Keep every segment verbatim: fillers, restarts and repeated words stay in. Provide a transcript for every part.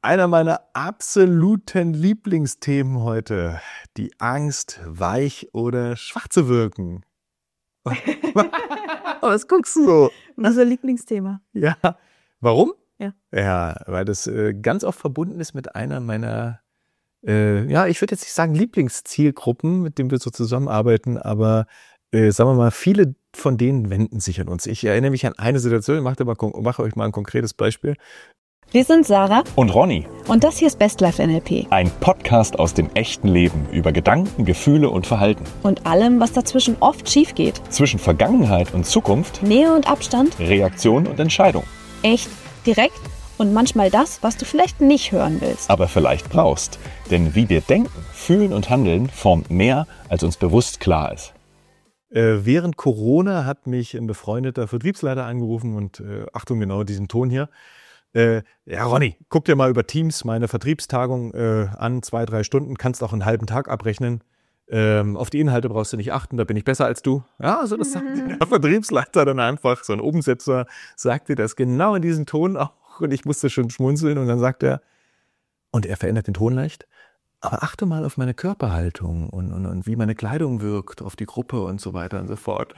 Einer meiner absoluten Lieblingsthemen heute. Die Angst, weich oder schwach zu wirken. Was guckst du so? Unser Lieblingsthema. Ja. Warum? Ja. Ja, weil das äh, ganz oft verbunden ist mit einer meiner, äh, ja, ich würde jetzt nicht sagen Lieblingszielgruppen, mit denen wir so zusammenarbeiten, aber äh, sagen wir mal, viele von denen wenden sich an uns. Ich erinnere mich an eine Situation, ich mache, mal, mache euch mal ein konkretes Beispiel. Wir sind Sarah und Ronny. Und das hier ist Best Life N L P. Ein Podcast aus dem echten Leben über Gedanken, Gefühle und Verhalten. Und allem, was dazwischen oft schief geht. Zwischen Vergangenheit und Zukunft. Nähe und Abstand. Reaktion und Entscheidung. Echt, direkt und manchmal das, was du vielleicht nicht hören willst. Aber vielleicht brauchst. Denn wie wir denken, fühlen und handeln, formt mehr, als uns bewusst klar ist. Äh, während Corona hat mich ein befreundeter Vertriebsleiter angerufen und äh, Achtung, genau diesen Ton hier. Äh, ja, Ronny, guck dir mal über Teams meine Vertriebstagung äh, an, zwei, drei Stunden, kannst auch einen halben Tag abrechnen. Ähm, auf die Inhalte brauchst du nicht achten, da bin ich besser als du. Ja, also das sagt der Vertriebsleiter dann einfach, so ein Umsetzer sagte das genau in diesem Ton auch und ich musste schon schmunzeln und dann sagt er, und er verändert den Ton leicht, aber achte mal auf meine Körperhaltung und, und, und wie meine Kleidung wirkt, auf die Gruppe und so weiter und so fort.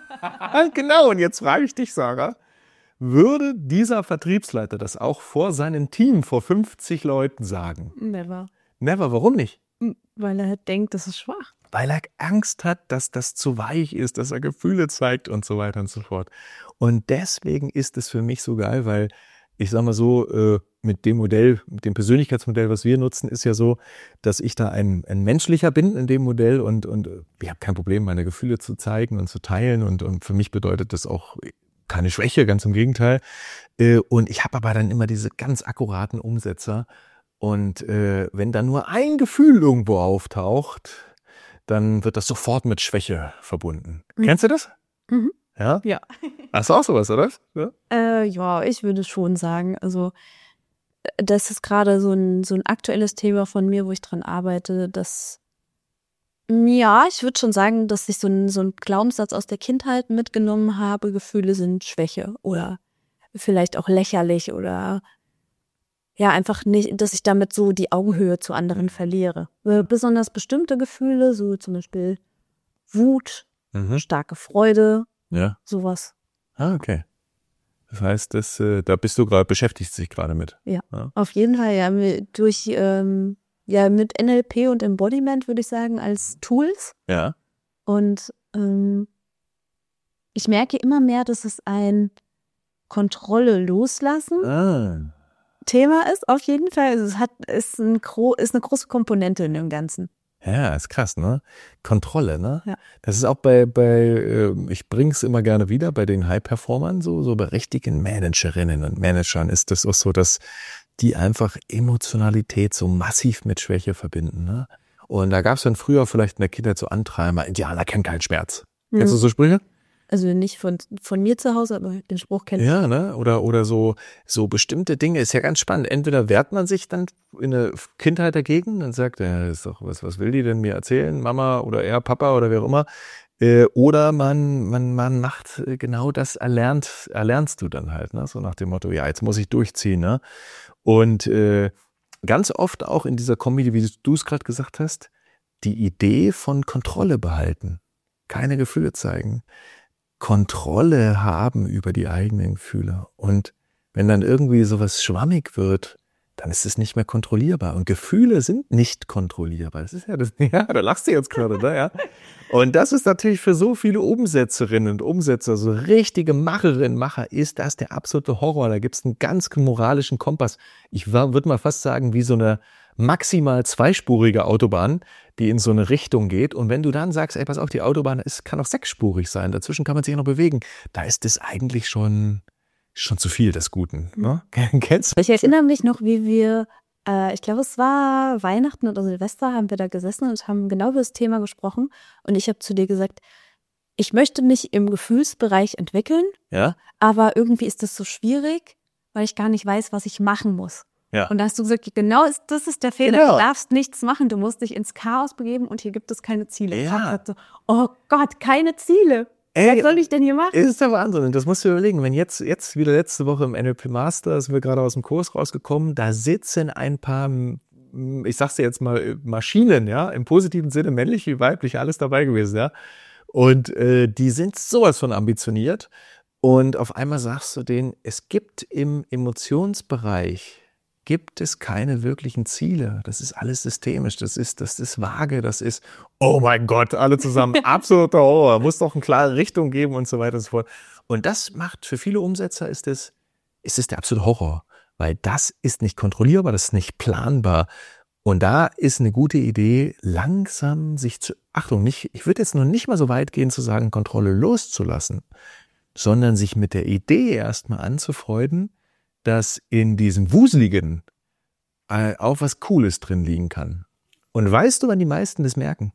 Genau, und jetzt frage ich dich, Sarah, würde dieser Vertriebsleiter das auch vor seinem Team, vor fünfzig Leuten sagen? Never. Never, warum nicht? Weil er halt denkt, das ist schwach. Weil er Angst hat, dass das zu weich ist, dass er Gefühle zeigt und so weiter und so fort. Und deswegen ist es für mich so geil, weil ich sag mal so, äh, mit dem Modell, mit dem Persönlichkeitsmodell, was wir nutzen, ist ja so, dass ich da ein, ein menschlicher bin in dem Modell und, und ich habe kein Problem, meine Gefühle zu zeigen und zu teilen und, und für mich bedeutet das auch keine Schwäche, ganz im Gegenteil. Und ich habe aber dann immer diese ganz akkuraten Umsetzer. Und äh, wenn da nur ein Gefühl irgendwo auftaucht, dann wird das sofort mit Schwäche verbunden. Mhm. Kennst du das? Mhm. Ja? Ja. Hast du auch sowas, oder? Ja, äh, ja, ich würde schon sagen, also das ist gerade so ein, so ein aktuelles Thema von mir, wo ich dran arbeite, dass ja, ich würde schon sagen, dass ich so einen so einen Glaubenssatz aus der Kindheit mitgenommen habe. Gefühle sind Schwäche oder vielleicht auch lächerlich oder ja, einfach nicht, dass ich damit so die Augenhöhe zu anderen verliere. Besonders bestimmte Gefühle, so zum Beispiel Wut, mhm. starke Freude, ja. sowas. Ah, okay. Das heißt, das, äh, da bist du gerade, beschäftigst dich gerade mit. Ja, ja, auf jeden Fall, ja, durch ähm, Ja, mit N L P und Embodiment würde ich sagen, als Tools. Ja. Und ähm, ich merke immer mehr, dass es ein Kontrolle loslassen ah. Thema ist, auf jeden Fall. Also es hat, ist, ein, ist eine große Komponente in dem Ganzen. Ja, ist krass, ne? Kontrolle, ne? Ja. Das ist auch bei, bei ich bring's immer gerne wieder, bei den High-Performern, so, so bei richtigen Managerinnen und Managern ist das auch so, dass die einfach Emotionalität so massiv mit Schwäche verbinden. Ne? Und da gab es dann früher vielleicht in der Kindheit so Antreiber, Indianer kennen keinen Schmerz. Mhm. Kennst du so Sprüche? Also nicht von, von mir zu Hause, aber den Spruch kenne ich. Ja, ne? Oder, oder so, so bestimmte Dinge, ist ja ganz spannend. Entweder wehrt man sich dann in der Kindheit dagegen und sagt, ja, ist doch, was, was will die denn mir erzählen? Mama oder er, Papa oder wer auch immer. Äh, oder man, man, man macht genau das, erlernt, erlernst du dann halt, ne? So nach dem Motto, ja, jetzt muss ich durchziehen, ne? Und äh, ganz oft auch in dieser Kombi, wie du es gerade gesagt hast, die Idee von Kontrolle behalten. Keine Gefühle zeigen. Kontrolle haben über die eigenen Gefühle. Und wenn dann irgendwie sowas schwammig wird, dann ist es nicht mehr kontrollierbar. Und Gefühle sind nicht kontrollierbar. Das ist ja das, ja, da lachst du jetzt gerade, ne? Ja. Und das ist natürlich für so viele Umsetzerinnen und Umsetzer, so richtige Macherinnen, Macher, ist das der absolute Horror. Da gibt es einen ganz moralischen Kompass. Ich würde mal fast sagen, wie so eine maximal zweispurige Autobahn, die in so eine Richtung geht. Und wenn du dann sagst, ey, pass auf, die Autobahn ist, kann auch sechsspurig sein, dazwischen kann man sich ja noch bewegen, da ist das eigentlich schon, schon zu viel des Guten. Ne? Kennst du? Ich erinnere mich noch, wie wir, äh, ich glaube, es war Weihnachten oder Silvester, haben wir da gesessen und haben genau über das Thema gesprochen. Und ich habe zu dir gesagt, ich möchte mich im Gefühlsbereich entwickeln, ja? aber irgendwie ist das so schwierig, weil ich gar nicht weiß, was ich machen muss. Ja. Und da hast du gesagt, genau, das ist der Fehler. Genau. Du darfst nichts machen, du musst dich ins Chaos begeben und hier gibt es keine Ziele. Ja. Ich dachte so, oh Gott, keine Ziele. Ey, Was soll ich denn hier machen? ist der Wahnsinn. Und das musst du überlegen. Wenn jetzt, jetzt wieder letzte Woche im N L P Master, sind wir gerade aus dem Kurs rausgekommen, da sitzen ein paar, ich sag's dir jetzt mal, Maschinen, ja, im positiven Sinne, männlich wie weiblich, alles dabei gewesen, ja. Und äh, die sind sowas von ambitioniert. Und auf einmal sagst du denen, es gibt im Emotionsbereich, gibt es keine wirklichen Ziele. Das ist alles systemisch, das ist, das ist vage, das ist, oh mein Gott, alle zusammen, absoluter Horror, muss doch eine klare Richtung geben und so weiter und so fort. Und das macht für viele Umsetzer, ist es, ist es der absolute Horror, weil das ist nicht kontrollierbar, das ist nicht planbar. Und da ist eine gute Idee, langsam sich zu, Achtung, nicht, ich würde jetzt noch nicht mal so weit gehen zu sagen, Kontrolle loszulassen, sondern sich mit der Idee erstmal anzufreunden, dass in diesem Wuseligen äh, auch was Cooles drin liegen kann. Und weißt du, wann die meisten das merken?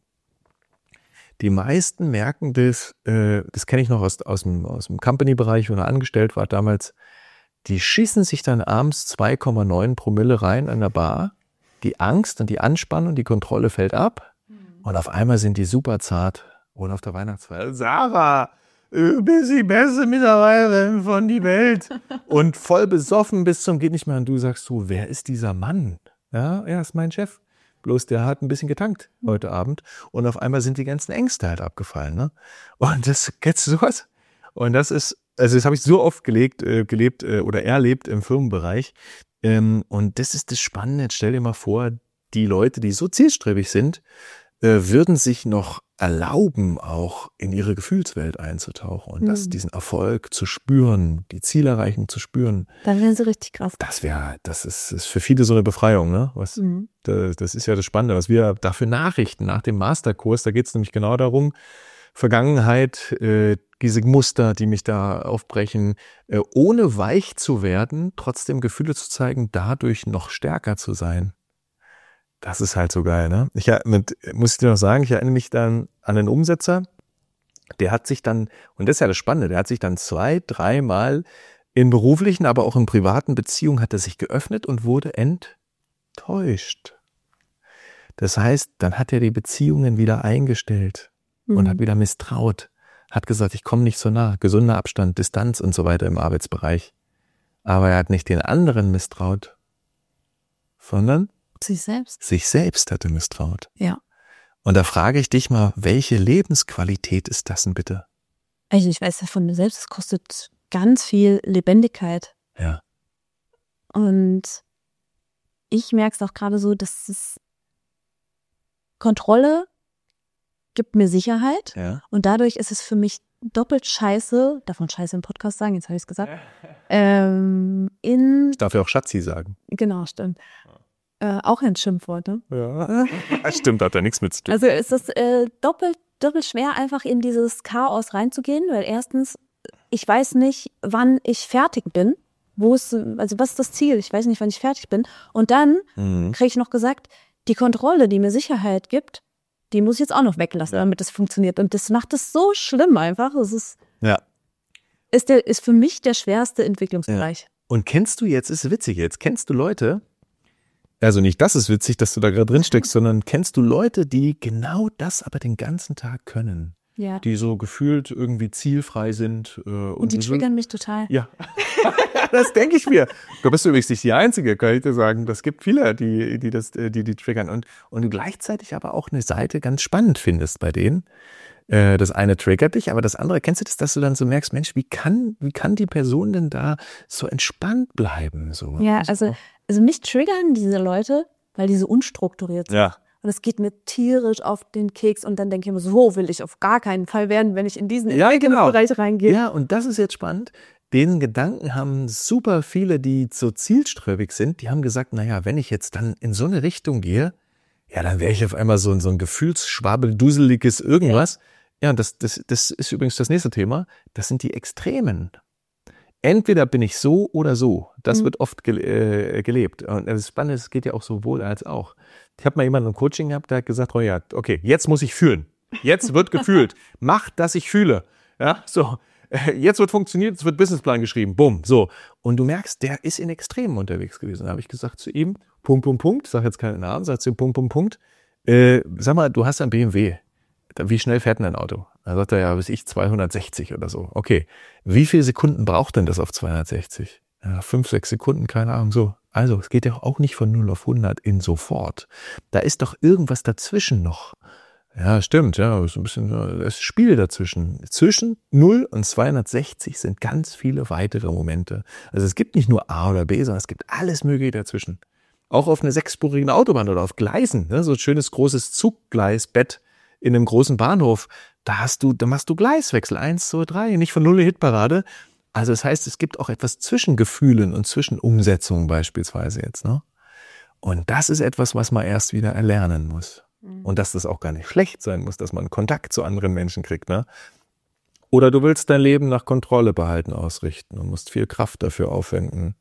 Die meisten merken das, äh, das kenne ich noch aus, aus dem, aus dem Company-Bereich, wo er angestellt war damals, die schießen sich dann abends zwei Komma neun Promille rein an der Bar, die Angst und die Anspannung, die Kontrolle fällt ab und auf einmal sind die super zart und auf der Weihnachtsfeier, Sarah, du bist die beste Mitarbeiterin von die Welt. Und voll besoffen bis zum geht nicht mehr. Und du sagst so, wer ist dieser Mann? Ja, er ist mein Chef. Bloß der hat ein bisschen getankt heute Abend. Und auf einmal sind die ganzen Ängste halt abgefallen. Ne? Und das, kennst du sowas? Und das ist, also das habe ich so oft gelegt, äh, gelebt äh, oder erlebt im Firmenbereich. Ähm, und das ist das Spannende. Jetzt stell dir mal vor, die Leute, die so zielstrebig sind, äh, würden sich noch erlauben, auch in ihre Gefühlswelt einzutauchen und mhm. das, diesen Erfolg zu spüren, die Zielerreichung zu spüren. Dann wären sie richtig krass. Das wäre, das ist, ist für viele so eine Befreiung, ne? Was, mhm. das, das ist ja das Spannende, was wir dafür nachrichten nach dem Masterkurs. Da geht es nämlich genau darum, Vergangenheit, äh, diese Muster, die mich da aufbrechen, äh, ohne weich zu werden, trotzdem Gefühle zu zeigen, dadurch noch stärker zu sein. Das ist halt so geil, ne? Ich mit, muss ich dir noch sagen, ich erinnere mich dann an einen Umsetzer, der hat sich dann, und das ist ja das Spannende, der hat sich dann zwei, dreimal in beruflichen, aber auch in privaten Beziehungen hat er sich geöffnet und wurde enttäuscht. Das heißt, dann hat er die Beziehungen wieder eingestellt mhm. und hat wieder misstraut, hat gesagt, ich komme nicht so nah, gesunder Abstand, Distanz und so weiter im Arbeitsbereich. Aber er hat nicht den anderen misstraut, sondern sich selbst. Sich selbst hatte misstraut. Ja. Und da frage ich dich mal, welche Lebensqualität ist das denn bitte? Also ich weiß ja von mir selbst, es kostet ganz viel Lebendigkeit. Ja. Und ich merke es auch gerade so, dass es Kontrolle gibt mir Sicherheit. Ja. Und dadurch ist es für mich doppelt scheiße, darf man scheiße im Podcast sagen, jetzt habe ich es gesagt, ähm, in... Ich darf ja auch Schatzi sagen. Genau, stimmt. Äh, auch ein Schimpfwort, ne? Ja, das stimmt, hat ja nichts mit zu tun. Also ist es äh, doppelt, doppelt schwer, einfach in dieses Chaos reinzugehen, weil erstens, ich weiß nicht, wann ich fertig bin, wo ist, also was ist das Ziel? Ich weiß nicht, wann ich fertig bin. Und dann mhm. kriege ich noch gesagt, die Kontrolle, die mir Sicherheit gibt, die muss ich jetzt auch noch weglassen, ja. damit das funktioniert. Und das macht es so schlimm einfach. Es ist, ja. ist, der, ist für mich der schwerste Entwicklungsbereich. Ja. Und kennst du jetzt, ist witzig jetzt, kennst du Leute, also nicht das ist witzig, dass du da gerade drin steckst, sondern kennst du Leute, die genau das aber den ganzen Tag können? Ja. Die so gefühlt irgendwie zielfrei sind. Äh, und, und die so, triggern mich total. Ja, das denke ich mir. Du bist übrigens nicht die Einzige, kann ich dir sagen. Das gibt viele, die die das, die die triggern. Und, und du gleichzeitig aber auch eine Seite ganz spannend findest bei denen. Äh, das eine triggert dich, aber das andere, kennst du das, dass du dann so merkst, Mensch, wie kann, wie kann die Person denn da so entspannt bleiben? So. Ja, also, also mich triggern diese Leute, weil die so unstrukturiert sind. Ja. Und es geht mir tierisch auf den Keks und dann denke ich mir, so will ich auf gar keinen Fall werden, wenn ich in diesen ja, genau. Bereich reingehe. Ja, und das ist jetzt spannend. Den Gedanken haben super viele, die so zielstrebig sind, die haben gesagt, naja, wenn ich jetzt dann in so eine Richtung gehe, ja, dann wäre ich auf einmal so, so ein Gefühlsschwabbel, duseliges irgendwas. Ja, ja und das, das, das ist übrigens das nächste Thema. Das sind die Extremen. Entweder bin ich so oder so. Das mhm. wird oft ge- äh, gelebt. Und das Spannende ist, es geht ja auch sowohl als auch. Ich habe mal jemanden im Coaching gehabt, der hat gesagt, oh ja, okay, jetzt muss ich fühlen. Jetzt wird gefühlt. Mach, dass ich fühle. Ja, so. Jetzt wird funktioniert, es wird Businessplan geschrieben. Bumm, so. Und du merkst, der ist in Extremen unterwegs gewesen. Da habe ich gesagt zu ihm, Punkt, Punkt, Punkt, sag jetzt keinen Namen, sag zu ihm, Punkt, Punkt, Punkt. Äh, sag mal, du hast ein B M W. wie schnell fährt denn ein Auto? Da sagt er, ja, bis ich zweihundertsechzig oder so. Okay, wie viele Sekunden braucht denn das auf zweihundertsechzig? Ja, fünf, sechs Sekunden, keine Ahnung, so. Also, es geht ja auch nicht von null auf hundert in sofort. Da ist doch irgendwas dazwischen noch. Ja, stimmt, ja, so ein bisschen, das Spiel dazwischen. Zwischen null und zweihundertsechzig sind ganz viele weitere Momente. Also es gibt nicht nur A oder B, sondern es gibt alles Mögliche dazwischen. Auch auf einer sechsspurigen Autobahn oder auf Gleisen, ne, so ein schönes großes Zuggleisbett in einem großen Bahnhof. Da hast du, da machst du Gleiswechsel, eins, zwei, drei, nicht von null in Hitparade. Also das heißt, es gibt auch etwas zwischen Gefühlen und zwischen Umsetzungen beispielsweise jetzt, ne? Und das ist etwas, was man erst wieder erlernen muss. Und dass das auch gar nicht schlecht sein muss, dass man Kontakt zu anderen Menschen kriegt, ne? Oder du willst dein Leben nach Kontrolle behalten ausrichten und musst viel Kraft dafür aufwenden.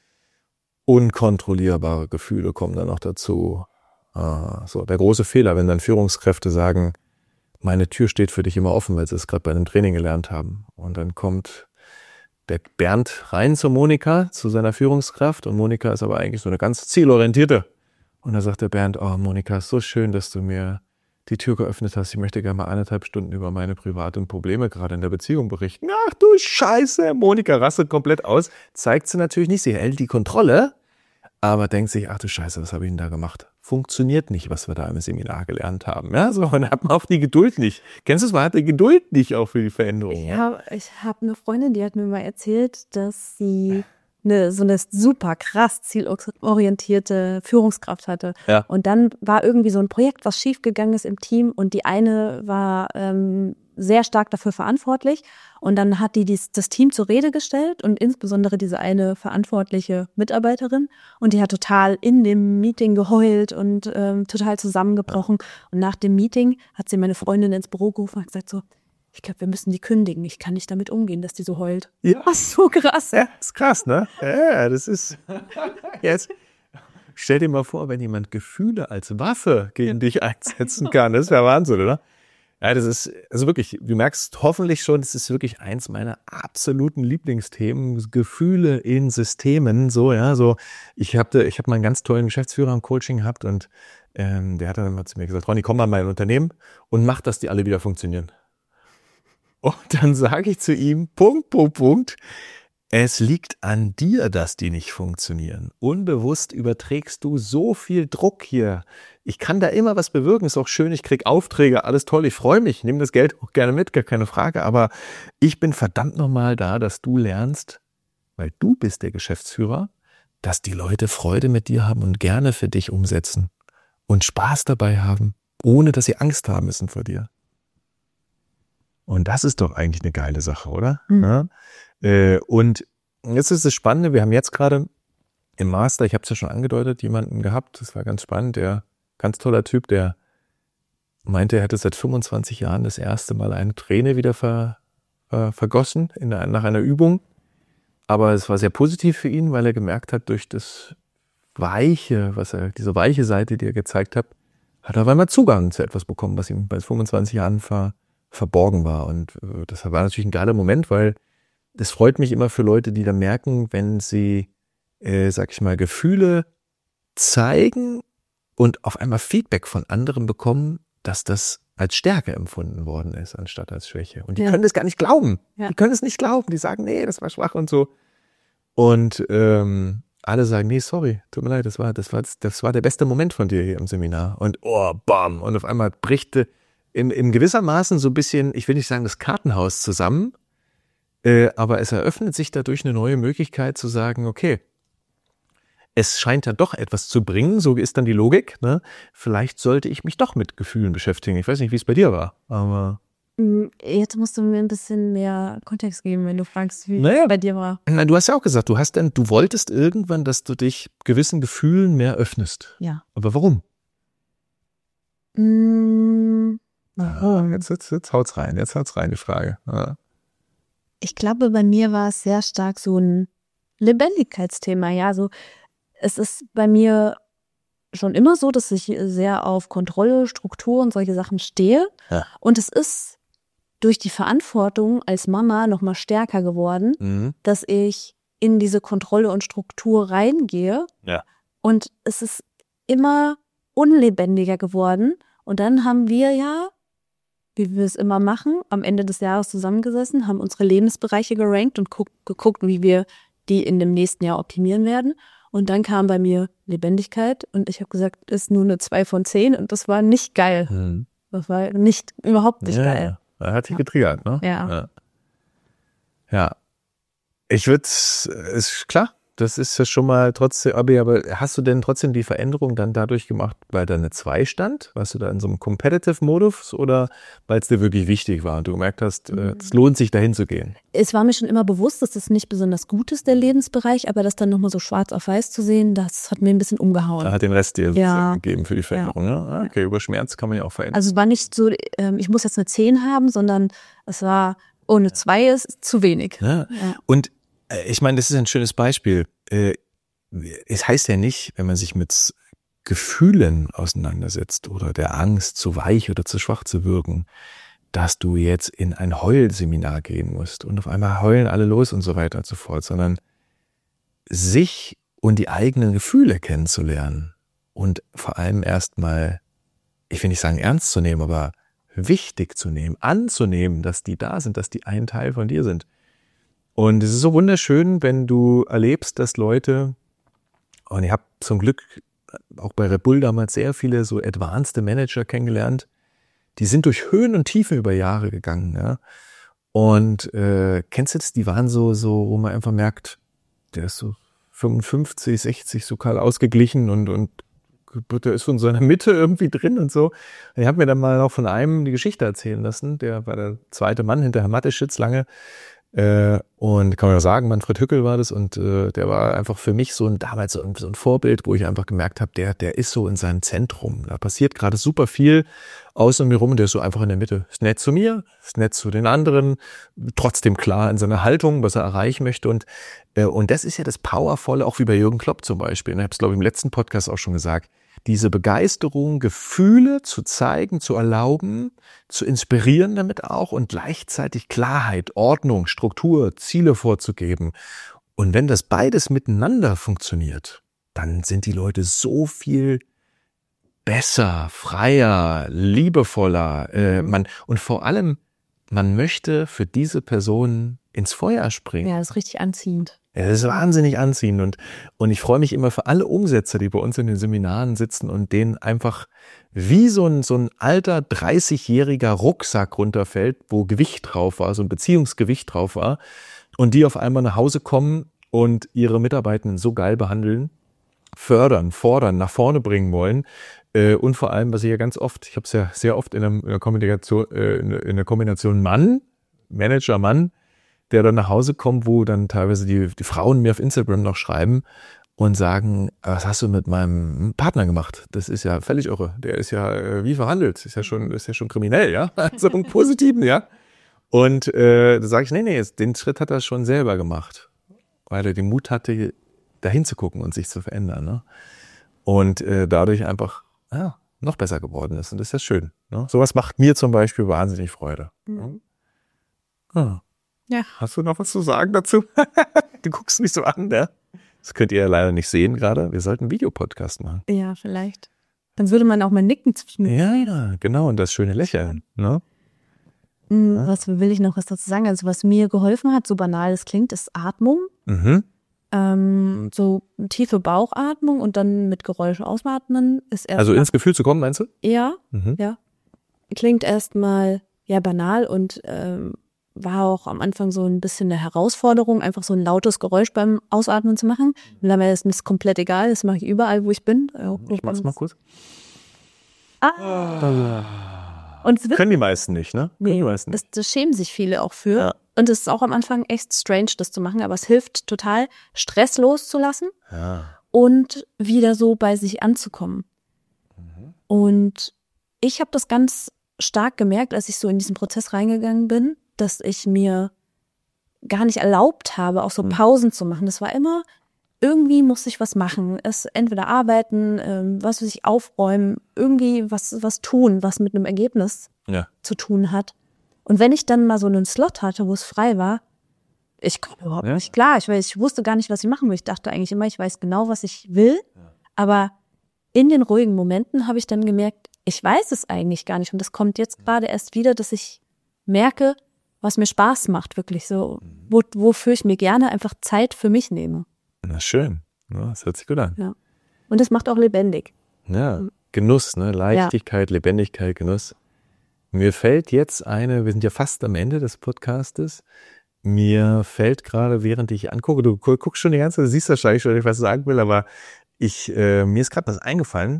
Unkontrollierbare Gefühle kommen dann noch dazu. Ah, so, der große Fehler, wenn dann Führungskräfte sagen, meine Tür steht für dich immer offen, weil sie es gerade bei einem Training gelernt haben. Und dann kommt der Bernd rein zu Monika, zu seiner Führungskraft. Und Monika ist aber eigentlich so eine ganz zielorientierte. Und da sagt der Bernd, oh Monika, ist so schön, dass du mir die Tür geöffnet hast. Ich möchte gerne mal eineinhalb Stunden über meine privaten Probleme gerade in der Beziehung berichten. Ach du Scheiße, Monika rastet komplett aus. Zeigt sie natürlich nicht, sie hält die Kontrolle, aber denkt sich, ach du Scheiße, was habe ich denn da gemacht? Funktioniert nicht, was wir da im Seminar gelernt haben. Ja, so, und dann hat man auch die Geduld nicht. Kennst du es, man hat die Geduld nicht auch für die Veränderung. Ja, ich habe eine Freundin, die hat mir mal erzählt, dass sie eine, so eine super krass zielorientierte Führungskraft hatte. Ja. Und dann war irgendwie so ein Projekt, was schiefgegangen ist im Team und die eine war ähm, sehr stark dafür verantwortlich und dann hat die dies, das Team zur Rede gestellt und insbesondere diese eine verantwortliche Mitarbeiterin und die hat total in dem Meeting geheult und ähm, total zusammengebrochen und nach dem Meeting hat sie meine Freundin ins Büro gerufen und gesagt so, ich glaube, wir müssen die kündigen. Ich kann nicht damit umgehen, dass die so heult. Ja. Das ist so krass. Ja, ist krass, ne? Ja, das ist jetzt. Stell dir mal vor, wenn jemand Gefühle als Waffe gegen dich einsetzen kann. Das wäre Wahnsinn, oder? Ja, das ist, also wirklich, du merkst hoffentlich schon, das ist wirklich eins meiner absoluten Lieblingsthemen. Gefühle in Systemen, so, ja, so. Ich habe ich hab mal einen ganz tollen Geschäftsführer im Coaching gehabt und ähm, der hat dann mal zu mir gesagt, Ronny, komm mal in mein Unternehmen und mach, dass die alle wieder funktionieren. Und dann sage ich zu ihm, Punkt, Punkt, Punkt, es liegt an dir, dass die nicht funktionieren. Unbewusst überträgst du so viel Druck hier. Ich kann da immer was bewirken, ist auch schön, ich kriege Aufträge, alles toll, ich freue mich, nehme das Geld auch gerne mit, gar keine Frage. Aber ich bin verdammt nochmal da, dass du lernst, weil du bist der Geschäftsführer, dass die Leute Freude mit dir haben und gerne für dich umsetzen und Spaß dabei haben, ohne dass sie Angst haben müssen vor dir. Und das ist doch eigentlich eine geile Sache, oder? Mhm. Ja? Äh, und jetzt ist das Spannende, wir haben jetzt gerade im Master, ich habe es ja schon angedeutet, jemanden gehabt, das war ganz spannend, der ganz toller Typ, der meinte, er hätte seit fünfundzwanzig Jahren das erste Mal eine Träne wieder ver, ver, vergossen in der, nach einer Übung. Aber es war sehr positiv für ihn, weil er gemerkt hat, durch das Weiche, was er, diese weiche Seite, die er gezeigt hat, hat er auf einmal Zugang zu etwas bekommen, was ihm bei fünfundzwanzig Jahren ver verborgen war. Und äh, das war natürlich ein geiler Moment, weil das freut mich immer für Leute, die da merken, wenn sie, äh, sag ich mal, Gefühle zeigen und auf einmal Feedback von anderen bekommen, dass das als Stärke empfunden worden ist, anstatt als Schwäche. Und die Ja. können das gar nicht glauben. Ja. Die können es nicht glauben. Die sagen, nee, das war schwach und so. Und ähm, alle sagen, nee, sorry, tut mir leid, das war, das war, das war der beste Moment von dir hier im Seminar. Und oh, bam. Und auf einmal bricht In, in gewissermaßen so ein bisschen, ich will nicht sagen das Kartenhaus zusammen, äh, aber es eröffnet sich dadurch eine neue Möglichkeit zu sagen, okay, es scheint ja doch etwas zu bringen, so ist dann die Logik, ne? Vielleicht sollte ich mich doch mit Gefühlen beschäftigen. Ich weiß nicht, wie es bei dir war, aber... Jetzt musst du mir ein bisschen mehr Kontext geben, wenn du fragst, wie Naja. es bei dir war. Na, du hast ja auch gesagt, du hast denn, du wolltest irgendwann, dass du dich gewissen Gefühlen mehr öffnest. Ja. Aber warum? Mm, Ah, jetzt, jetzt, jetzt haut's rein, jetzt haut's rein, die Frage. Ja. Ich glaube, bei mir war es sehr stark so ein Lebendigkeitsthema. Ja, so es ist bei mir schon immer so, dass ich sehr auf Kontrolle, Struktur und solche Sachen stehe. Ja. Und es ist durch die Verantwortung als Mama noch mal stärker geworden, Mhm. dass ich in diese Kontrolle und Struktur reingehe. Ja. Und es ist immer unlebendiger geworden. Und dann haben wir ja wie wir es immer machen, am Ende des Jahres zusammengesessen, haben unsere Lebensbereiche gerankt und guck, geguckt, wie wir die in dem nächsten Jahr optimieren werden. Und dann kam bei mir Lebendigkeit und ich habe gesagt, ist nur eine zwei von zehn und das war nicht geil. Mhm. Das war nicht, überhaupt nicht ja, geil. Er hat dich getriggert, ne? Ja. Ja. ja. Ich würde, ist klar, das ist ja schon mal trotzdem, aber, aber hast du denn trotzdem die Veränderung dann dadurch gemacht, weil da eine zwei stand? Warst du da in so einem Competitive-Modus oder weil es dir wirklich wichtig war und du gemerkt hast, mhm. es lohnt sich dahin zu gehen? Es war mir schon immer bewusst, dass das nicht besonders gut ist, der Lebensbereich, aber das dann nochmal so schwarz auf weiß zu sehen, das hat mir ein bisschen umgehauen. Da hat den Rest dir ja. gegeben für die Veränderung. Ja. Ne? Okay, über Schmerz kann man ja auch verändern. Also es war nicht so, ich muss jetzt eine zehn haben, sondern es war, oh, eine zwei ist zu wenig. Ja. Ja. Und ich meine, das ist ein schönes Beispiel. Es heißt ja nicht, wenn man sich mit Gefühlen auseinandersetzt oder der Angst, zu weich oder zu schwach zu wirken, dass du jetzt in ein Heulseminar gehen musst und auf einmal heulen alle los und so weiter und so fort, sondern sich und die eigenen Gefühle kennenzulernen und vor allem erstmal, ich will nicht sagen ernst zu nehmen, aber wichtig zu nehmen, anzunehmen, dass die da sind, dass die ein Teil von dir sind. Und es ist so wunderschön, wenn du erlebst, dass Leute, und ich habe zum Glück auch bei Red Bull damals sehr viele so advanced Manager kennengelernt, die sind durch Höhen und Tiefen über Jahre gegangen. Ja? Und äh, kennst du das, die waren so, so, wo man einfach merkt, der ist so fünfundfünfzig, sechzig, so klar ausgeglichen und, und der ist so in seiner Mitte irgendwie drin und so. Und ich habe mir dann mal auch von einem die Geschichte erzählen lassen, der war der zweite Mann hinter Herrn Mateschitz lange. Äh, und kann man ja sagen, Manfred Hückel war das und äh, der war einfach für mich so ein damals so ein, so ein Vorbild, wo ich einfach gemerkt habe, der der ist so in seinem Zentrum. Da passiert gerade super viel außen um mir rum und der ist so einfach in der Mitte. Ist nett zu mir, ist nett zu den anderen, trotzdem klar in seiner Haltung, was er erreichen möchte und äh, und das ist ja das Powervolle, auch wie bei Jürgen Klopp zum Beispiel. Ich habe es glaube ich im letzten Podcast auch schon gesagt. Diese Begeisterung, Gefühle zu zeigen, zu erlauben, zu inspirieren damit auch und gleichzeitig Klarheit, Ordnung, Struktur, Ziele vorzugeben. Und wenn das beides miteinander funktioniert, dann sind die Leute so viel besser, freier, liebevoller. Äh, man, und vor allem, man möchte für diese Person ins Feuer springen. Ja, das ist richtig anziehend. Ja, das ist wahnsinnig anziehend und, und ich freue mich immer für alle Umsetzer, die bei uns in den Seminaren sitzen und denen einfach wie so ein, so ein alter dreißigjähriger Rucksack runterfällt, wo Gewicht drauf war, so ein Beziehungsgewicht drauf war und die auf einmal nach Hause kommen und ihre Mitarbeitenden so geil behandeln, fördern, fordern, nach vorne bringen wollen äh, und vor allem, was ich ja ganz oft, ich habe es ja sehr oft in einer, in einer Kombination, äh, in der Kombination Mann, Manager Mann, der dann nach Hause kommt, wo dann teilweise die, die Frauen mir auf Instagram noch schreiben und sagen, was hast du mit meinem Partner gemacht? Das ist ja völlig irre. Der ist ja äh, wie verhandelt, ist ja schon, ist ja schon kriminell, ja, so im Positiven, ja. Und äh, da sage ich, nee, nee, den Schritt hat er schon selber gemacht, weil er den Mut hatte, da hinzugucken und sich zu verändern, ne? Und äh, dadurch einfach ja, noch besser geworden ist. Und das ist ja schön. Ne? Sowas macht mir zum Beispiel wahnsinnig Freude. Mhm. Ah. Ja. Hast du noch was zu sagen dazu? Du guckst mich so an, ne? Das könnt ihr ja leider nicht sehen gerade. Wir sollten einen Videopodcast machen. Ja, vielleicht. Dann würde man auch mal nicken zwischen. Ja, ja, genau. Und das schöne Lächeln, ne? Mhm, ja. Was will ich noch was dazu sagen? Also was mir geholfen hat, so banal es klingt, ist Atmung. Mhm. Ähm, so tiefe Bauchatmung und dann mit Geräusch ausatmen. Ist erst also ins Gefühl zu kommen, meinst du? Ja, mhm. ja. Klingt erstmal ja banal und ähm, war auch am Anfang so ein bisschen eine Herausforderung, einfach so ein lautes Geräusch beim Ausatmen zu machen. Mittlerweile ist mir das komplett egal, das mache ich überall, wo ich bin. Ich mach's mal kurz. Ah. Und es wird, können die meisten nicht, ne? Können nee, die meisten nicht. Das, das schämen sich viele auch für. Ja. Und es ist auch am Anfang echt strange, das zu machen, aber es hilft total, Stress loszulassen Ja. und wieder so bei sich anzukommen. Mhm. Und ich habe das ganz stark gemerkt, als ich so in diesen Prozess reingegangen bin, dass ich mir gar nicht erlaubt habe, auch so Pausen zu machen. Das war immer, irgendwie musste ich was machen. Es entweder arbeiten, ähm, was weiß ich, aufräumen, irgendwie was, was tun, was mit einem Ergebnis ja. zu tun hat. Und wenn ich dann mal so einen Slot hatte, wo es frei war, ich kam überhaupt ja. nicht klar. Ich, weiß, ich wusste gar nicht, was ich machen will. Ich dachte eigentlich immer, ich weiß genau, was ich will. Ja. Aber in den ruhigen Momenten habe ich dann gemerkt, ich weiß es eigentlich gar nicht. Und das kommt jetzt gerade erst wieder, dass ich merke, was mir Spaß macht, wirklich so, wo, wofür ich mir gerne einfach Zeit für mich nehme. Na schön, ja, das hört sich gut an. Ja. Und das macht auch lebendig. Ja, Genuss, ne? Leichtigkeit, ja. Lebendigkeit, Genuss. Mir fällt jetzt eine, wir sind ja fast am Ende des Podcastes, mir fällt gerade, während ich angucke, du guckst schon die ganze Zeit, du siehst wahrscheinlich schon, was ich sagen will, aber ich, äh, mir ist gerade was eingefallen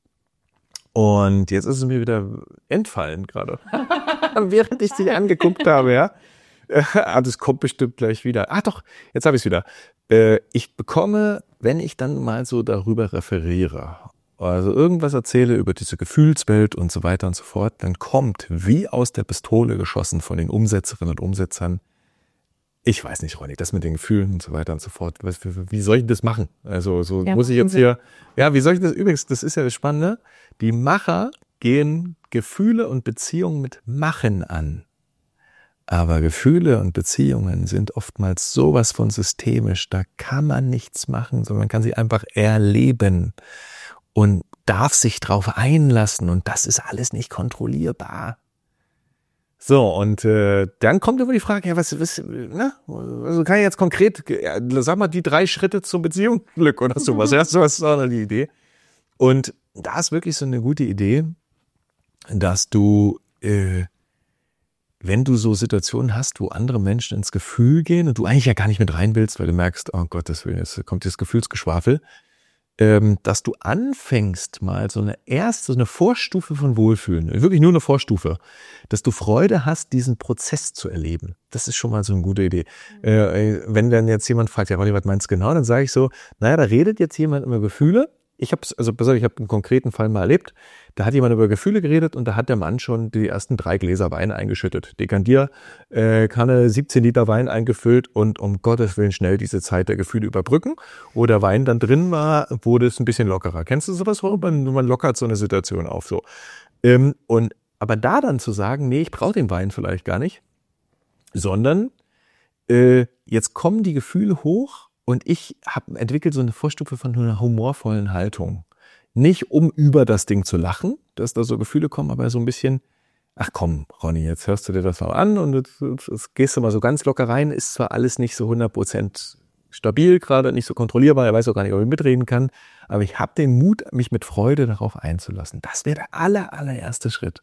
und jetzt ist es mir wieder entfallen gerade, während ich dich angeguckt habe, ja. Ah, das kommt bestimmt gleich wieder. Ah doch, jetzt habe ich es wieder. Äh, ich bekomme, wenn ich dann mal so darüber referiere, also irgendwas erzähle über diese Gefühlswelt und so weiter und so fort, dann kommt wie aus der Pistole geschossen von den Umsetzerinnen und Umsetzern, ich weiß nicht, Ronny, das mit den Gefühlen und so weiter und so fort, wie soll ich das machen? Also so ja, muss ich jetzt hier, ja, wie soll ich das, übrigens, das ist ja das Spannende, die Macher gehen Gefühle und Beziehungen mit Machen an. Aber Gefühle und Beziehungen sind oftmals sowas von systemisch, da kann man nichts machen, sondern man kann sie einfach erleben und darf sich drauf einlassen und das ist alles nicht kontrollierbar. So, und äh, dann kommt immer die Frage, ja, was, was, ne? Also kann ich jetzt konkret, ja, sag mal, die drei Schritte zum Beziehungsglück oder sowas, ja, sowas ist auch eine Idee. Und da ist wirklich so eine gute Idee, dass du, äh, wenn du so Situationen hast, wo andere Menschen ins Gefühl gehen und du eigentlich ja gar nicht mit rein willst, weil du merkst, oh Gottes Willen, jetzt kommt das Gefühlsgeschwafel, ähm, dass du anfängst mal so eine erste, so eine Vorstufe von Wohlfühlen, wirklich nur eine Vorstufe, dass du Freude hast, diesen Prozess zu erleben. Das ist schon mal so eine gute Idee. Mhm. Äh, wenn dann jetzt jemand fragt, ja, Ronny, was meinst du genau? Dann sage ich so, naja, da redet jetzt jemand über Gefühle. Ich habe also ich habe einen konkreten Fall mal erlebt, da hat jemand über Gefühle geredet und da hat der Mann schon die ersten drei Gläser Wein eingeschüttet. Dekantier, äh, Kanne, siebzehn Liter Wein eingefüllt und um Gottes Willen schnell diese Zeit der Gefühle überbrücken. Wo der Wein dann drin war, wurde es ein bisschen lockerer. Kennst du sowas? Man, man lockert so eine Situation auf so. Ähm, und aber da dann zu sagen, nee, ich brauche den Wein vielleicht gar nicht, sondern äh, jetzt kommen die Gefühle hoch. Und ich habe entwickelt so eine Vorstufe von einer humorvollen Haltung. Nicht um über das Ding zu lachen, dass da so Gefühle kommen, aber so ein bisschen, ach komm, Ronny, jetzt hörst du dir das mal an und jetzt, jetzt gehst du mal so ganz locker rein. Ist zwar alles nicht so hundert Prozent stabil gerade, nicht so kontrollierbar, er weiß auch gar nicht, ob ich mitreden kann, aber ich habe den Mut, mich mit Freude darauf einzulassen. Das wäre der aller, allererste Schritt.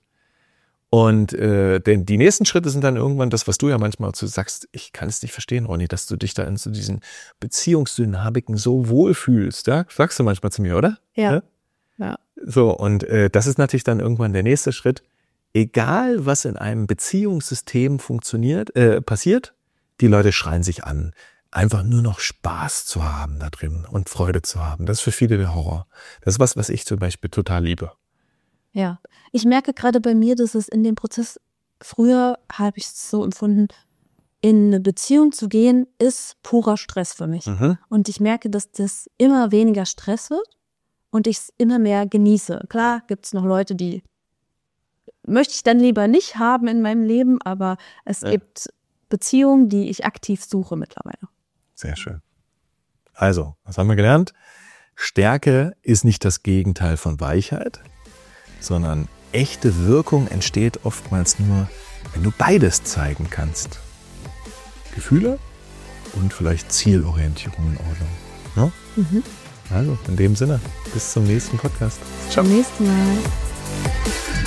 Und äh, denn die nächsten Schritte sind dann irgendwann das, was du ja manchmal zu sagst, ich kann es nicht verstehen, Ronny, dass du dich da in so diesen Beziehungsdynamiken so wohlfühlst. Ja? Sagst du manchmal zu mir, oder? Ja. ja? ja. So, und äh, das ist natürlich dann irgendwann der nächste Schritt. Egal, was in einem Beziehungssystem funktioniert, äh, passiert, die Leute schreien sich an. Einfach nur noch Spaß zu haben da drin und Freude zu haben. Das ist für viele der Horror. Das ist was, was ich zum Beispiel total liebe. Ja, ich merke gerade bei mir, dass es in dem Prozess, früher habe ich es so empfunden, in eine Beziehung zu gehen, ist purer Stress für mich. Mhm. Und ich merke, dass das immer weniger Stress wird und ich es immer mehr genieße. Klar gibt es noch Leute, die möchte ich dann lieber nicht haben in meinem Leben, aber es ja. gibt Beziehungen, die ich aktiv suche mittlerweile. Sehr schön. Also, was haben wir gelernt? Stärke ist nicht das Gegenteil von Weichheit, sondern echte Wirkung entsteht oftmals nur, wenn du beides zeigen kannst. Gefühle und vielleicht Zielorientierung in Ordnung. No? Mhm. Also, in dem Sinne, bis zum nächsten Podcast. Ciao. Bis zum nächsten Mal.